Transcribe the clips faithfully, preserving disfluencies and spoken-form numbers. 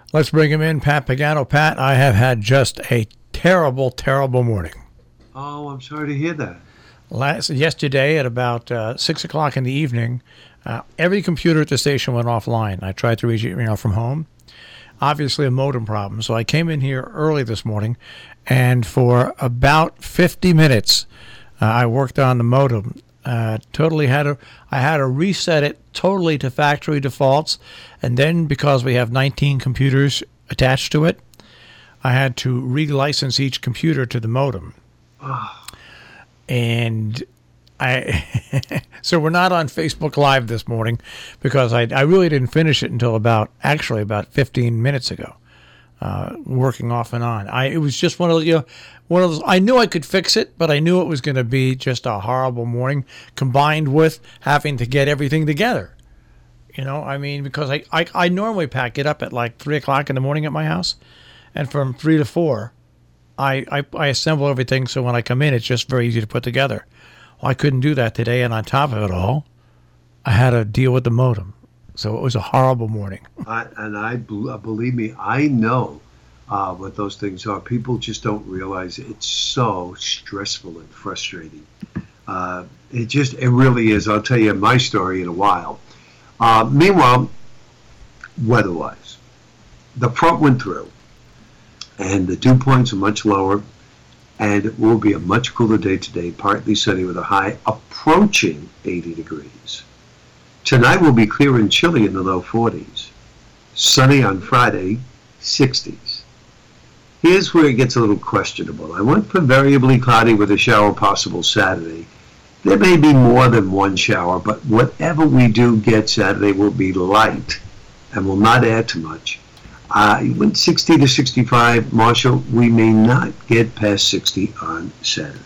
Let's bring him in, Pat Pagano. Pat, I have had just a terrible, terrible morning. Oh, I'm sorry to hear that. Last yesterday at about uh, six o'clock in the evening, uh, every computer at the station went offline. I tried to reach it, you know, from home. Obviously, a modem problem. So I came in here early this morning, and for about fifty minutes, uh, I worked on the modem. Uh, totally had to, I had to reset it totally to factory defaults, and then because we have nineteen computers attached to it, I had to relicense each computer to the modem. Oh. And I, so we're not on Facebook Live this morning because I, I really didn't finish it until about, actually about fifteen minutes ago, uh, working off and on. I, it was just one of those, you know, one of those, I knew I could fix it, but I knew it was going to be just a horrible morning combined with having to get everything together. You know, I mean, because I, I, I normally pack it up at like three o'clock in the morning at my house, and from three to four, I, I, I assemble everything so when I come in, it's just very easy to put together. Well, I couldn't do that today, and on top of it all, I had to deal with the modem. So it was a horrible morning. I, and I believe me, I know uh, what those things are. People just don't realize it's so stressful and frustrating. Uh, it just, it really is. I'll tell you my story in a while. Uh, meanwhile, weather-wise, the front went through, and the dew points are much lower, and it will be a much cooler day today, partly sunny with a high approaching eighty degrees. Tonight will be clear and chilly in the low forties. Sunny on Friday, sixties. Here's where it gets a little questionable. I went for variably cloudy with a shower possible Saturday. There may be more than one shower, but whatever we do get Saturday will be light and will not add to much. Uh, you went sixty to sixty-five, Marshall. We may not get past sixty on Saturday.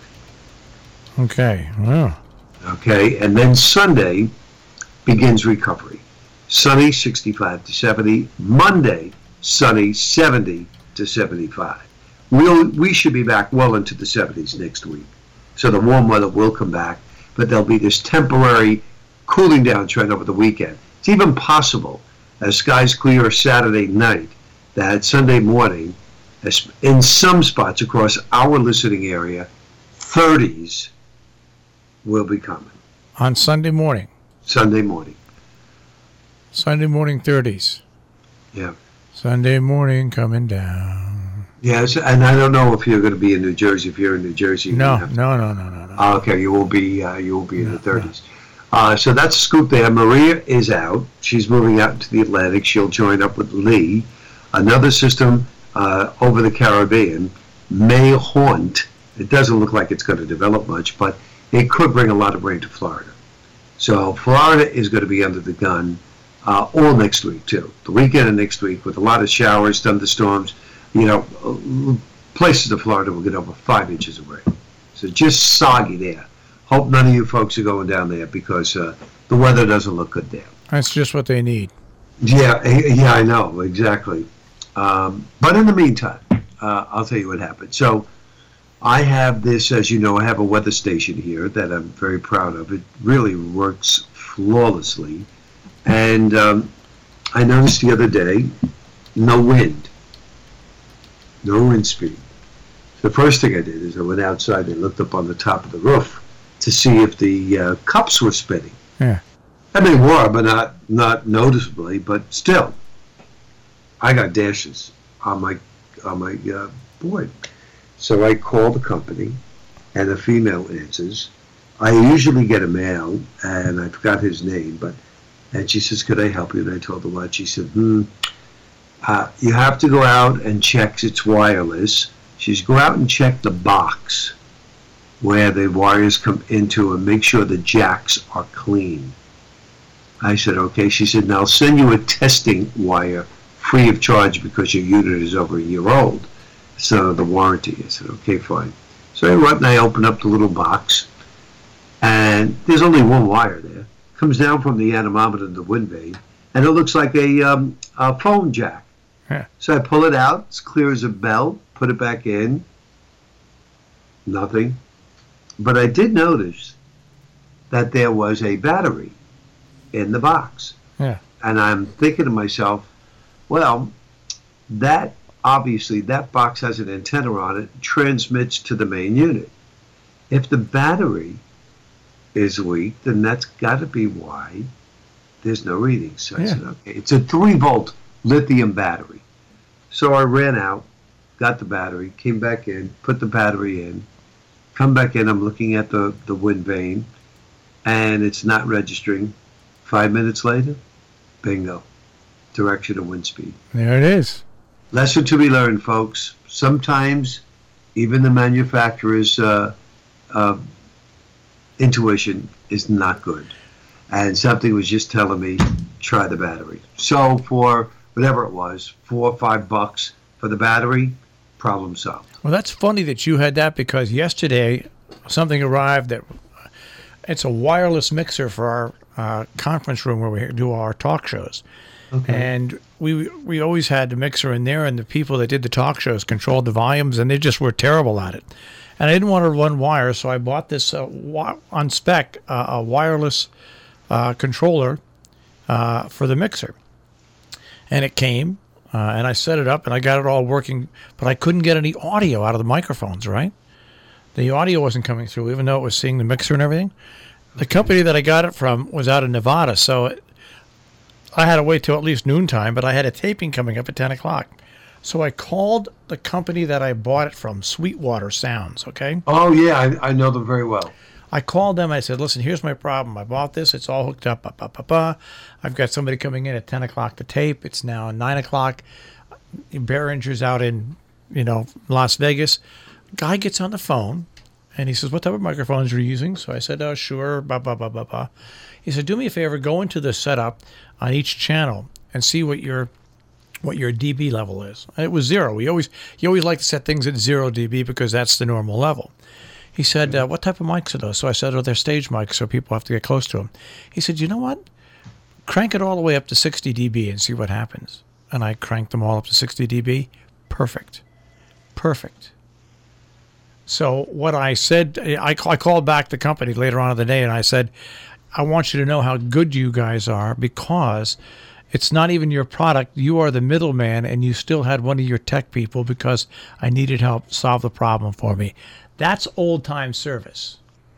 Okay. Wow. Okay, and then Sunday begins recovery. Sunny, sixty-five to seventy. Monday, sunny, seventy to seventy-five. We'll, we should be back well into the seventies next week. So the warm weather will come back, but there'll be this temporary cooling down trend over the weekend. It's even possible, as skies clear Saturday night, that Sunday morning, in some spots across our listening area, thirties will be coming. On Sunday morning? Sunday morning. Sunday morning thirties. Yeah. Sunday morning coming down. Yes, and I don't know if you're going to be in New Jersey. If you're in New Jersey, no, to... no, no, no, no, no. Oh, okay, you will be. Uh, you will be in no, the thirties. No. Uh, so that's a scoop there. Maria is out. She's moving out into the Atlantic. She'll join up with Lee. Another system uh, over the Caribbean may haunt. It doesn't look like it's going to develop much, but it could bring a lot of rain to Florida. So Florida is going to be under the gun uh, all next week too. The weekend and next week with a lot of showers, thunderstorms. You know, places of Florida will get over five inches of rain. So just soggy there. Hope none of you folks are going down there because uh, the weather doesn't look good there. That's just what they need. Yeah, yeah, I know, exactly. Um, but in the meantime, uh, I'll tell you what happened. So I have this, as you know, I have a weather station here that I'm very proud of. It really works flawlessly. And um, I noticed the other day, no wind. No wind speed. The first thing I did is I went outside and looked up on the top of the roof to see if the uh, cups were spinning. Yeah. And they were, but not not noticeably. But still, I got dashes on my on my uh, board. So I called the company, and a female answers. I usually get a male, and I forgot his name, but and she says, "Could I help you?" And I told her what. She said, "Hmm." Uh, you have to go out and check, it's wireless. She says, go out and check the box where the wires come into and make sure the jacks are clean. I said, okay. She said, now I'll send you a testing wire free of charge because your unit is over a year old. It's not under warranty. I said, okay, fine. So I went and I opened up the little box, and there's only one wire there. Comes down from the anemometer to the wind vane, and it looks like a, um, a phone jack. Yeah. So I pull it out, it's clear as a bell, put it back in, nothing. But I did notice that there was a battery in the box. Yeah. And I'm thinking to myself, well, that obviously that box has an antenna on it, transmits to the main unit. If the battery is weak, then that's got to be why there's no reading. So I Yeah. said, okay, it's a three volt lithium battery. So I ran out, got the battery, came back in, put the battery in, come back in, I'm looking at the, the wind vane, and it's not registering. Five minutes later, bingo, direction of wind speed. There it is. Lesson to be learned, folks. Sometimes even the manufacturer's uh, uh, intuition is not good. And something was just telling me, try the battery. So for whatever it was, four or five bucks for the battery, problem solved. Well, that's funny that you had that, because yesterday something arrived that it's a wireless mixer for our uh, conference room where we do our talk shows. Okay. And we we always had the mixer in there, and the people that did the talk shows controlled the volumes, and they just were terrible at it. And I didn't want to run wires, so I bought this uh, wi- on spec uh, a wireless uh, controller uh, for the mixer. And it came, uh, and I set it up, and I got it all working, but I couldn't get any audio out of the microphones, right? The audio wasn't coming through, even though it was seeing the mixer and everything. The company that I got it from was out of Nevada, so it, I had to wait till at least noontime, but I had a taping coming up at ten o'clock. So I called the company that I bought it from, Sweetwater Sounds, okay? Oh, yeah, I, I know them very well. I called them. I said, listen, here's my problem. I bought this. It's all hooked up. Bah, bah, bah, bah. I've got somebody coming in at ten o'clock to tape. It's now nine o'clock. Behringer's out in, you know, Las Vegas. Guy gets on the phone, and he says, what type of microphones are you using? So I said, oh, sure, blah, blah, blah, blah, blah. He said, do me a favor, go into the setup on each channel and see what your what your D B level is. And it was zero. We always You always like to set things at zero D B because that's the normal level. He said, uh, what type of mics are those? So I said, oh, they're stage mics, so people have to get close to them. He said, you know what? Crank it all the way up to sixty D B and see what happens. And I cranked them all up to sixty D B. Perfect. Perfect. So what I said, I, I called back the company later on in the day, and I said, I want you to know how good you guys are, because it's not even your product. You are the middleman, and you still had one of your tech people because I needed help solve the problem for me. That's old-time service.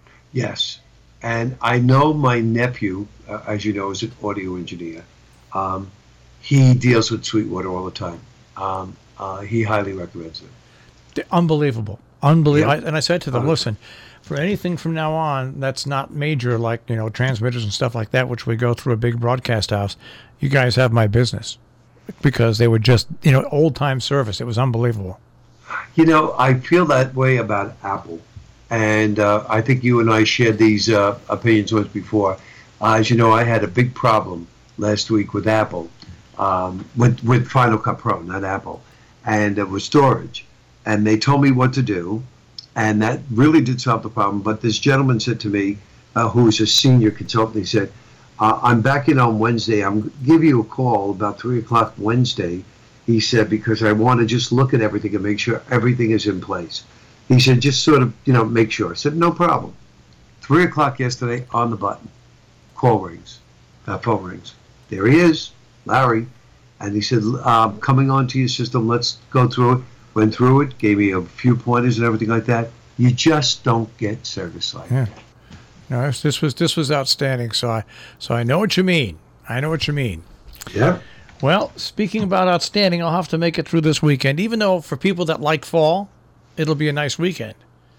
Yes. And I know my nephew, uh, as you know, is an audio engineer. Um, he deals with Sweetwater all the time. Um, uh, he highly recommends it. Unbelievable. Unbelievable. Yep. And I said to them, listen, for anything from now on that's not major, like, you know, transmitters and stuff like that, which we go through a big broadcast house, you guys have my business. Because they were just, you know, old-time service. It was unbelievable. You know, I feel that way about Apple. And uh, I think you and I shared these uh, opinions once before. Uh, as you know, I had a big problem last week with Apple, um, with, with Final Cut Pro, not Apple, and it was storage. And they told me what to do, and that really did solve the problem. But this gentleman said to me, uh, who is a senior consultant, he said, uh, I'm back in on Wednesday. I'm going to give you a call about three o'clock Wednesday, he said, because I want to just look at everything and make sure everything is in place. He said, just sort of, you know, make sure. I said, no problem. Three o'clock yesterday, on the button. Call rings. Uh, phone rings. There he is, Larry. And he said, uh, coming onto your system, let's go through it. Went through it, gave me a few pointers and everything like that. You just don't get service like Yeah. that. No, this, this was this was outstanding. So I so I know what you mean. I know what you mean. Yeah. Well, speaking about outstanding, I'll have to make it through this weekend. Even though for people that like fall, it'll be a nice weekend.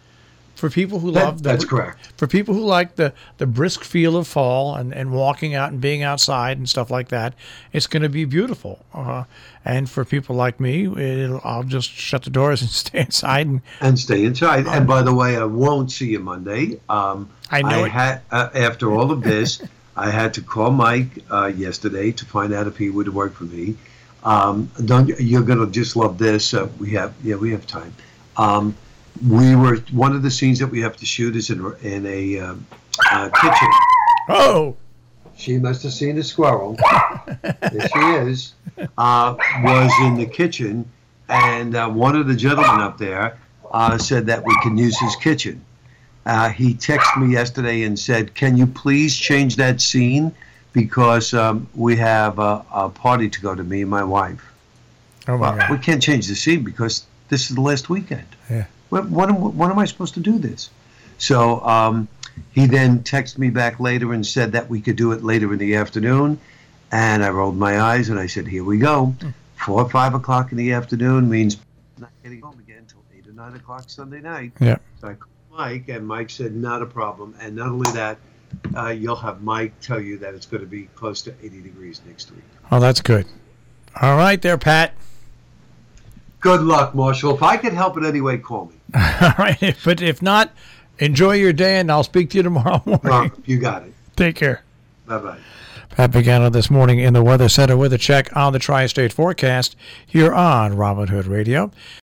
For people who That- love the, that's correct. For people who like the, the brisk feel of fall and, and walking out and being outside and stuff like that, it's going to be beautiful. Uh, and for people like me, it'll, I'll just shut the doors and stay inside. And And stay inside. And by the way, I won't see you Monday. Um, I know it. had uh, after all of this, I had to call Mike uh, yesterday to find out if he would work for me. Um, don't you're gonna just love this? Uh, we have yeah we have time. Um, we were one of the scenes that we have to shoot is in in a uh, uh, kitchen. oh, She must have seen a squirrel. There she is. Uh, was in the kitchen, and uh, one of the gentlemen up there uh, said that we can use his kitchen. Uh, he texted me yesterday and said, "Can you please change that scene because um, we have a, a party to go to, me and my wife." Oh my Well, God. we can't change the scene because this is the last weekend. Yeah. When, when, am- when am I supposed to do this? So um, he then texted me back later and said that we could do it later in the afternoon. And I rolled my eyes and I said, here we go. Four or five o'clock in the afternoon means not getting home again until eight or nine o'clock Sunday night. Yeah. So I called Mike, and Mike said, not a problem. And not only that, uh, you'll have Mike tell you that it's going to be close to eighty degrees next week. Oh, that's good. All right there, Pat. Good luck, Marshall. If I could help in any way, call me. All right. But if not, enjoy your day, and I'll speak to you tomorrow morning. Uh, you got it. Take care. Bye-bye. Pat Pagano this morning in the Weather Center with a check on the Tri-State forecast here on Robin Hood Radio.